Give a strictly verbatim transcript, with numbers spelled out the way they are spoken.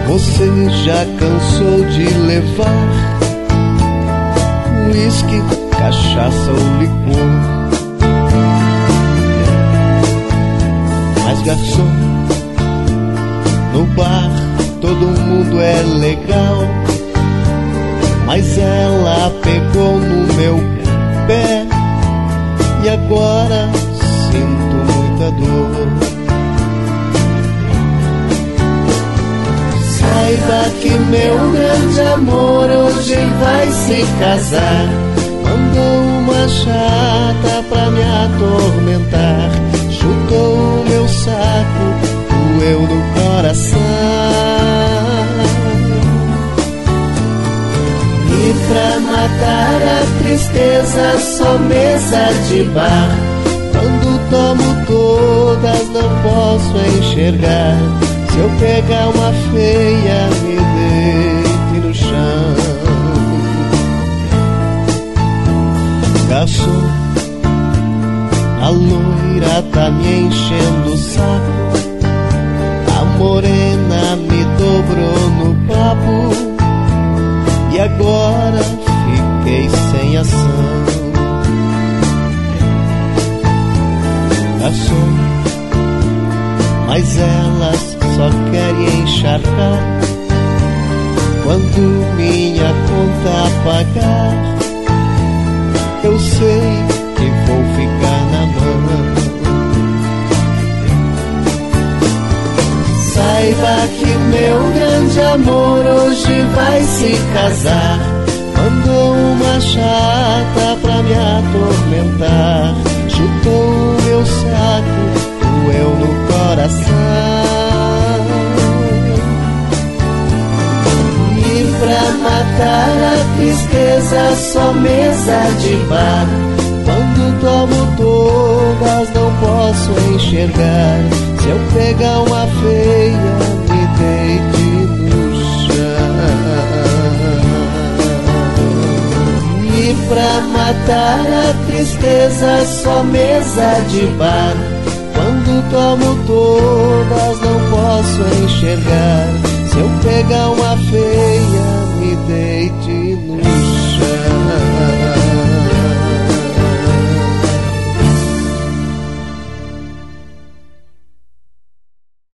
Você já cansou de levar uísque, cachaça ou licor? Mas garçom, no bar todo mundo é legal, mas ela pegou no meu pé e agora sinto muita dor. Saiba que meu grande amor hoje vai se casar. Mandou uma chata pra me atormentar, chutou o meu saco, doeu no coração. E pra matar a tristeza só mesa de bar. Quando tomo todas não posso enxergar. Se eu pegar uma feia, me deite no chão. Garçom, a loira tá me enchendo o saco, a morena me dobrou no papo e agora fiquei sem ação. Garçom, mas elas só querem encharcar quando minha conta pagar. Eu sei que vou ficar na mão. Saiba que meu grande amor hoje vai se casar. Mandou uma chata pra me atormentar, chutou o meu saco, doeu no coração. E pra matar a tristeza só mesa de bar. Quando tomo todas não posso enxergar. Se eu pegar uma feia, me deite no chão. E pra matar a tristeza só mesa de bar. Quando tomo todas não posso enxergar. Se eu pegar uma feia,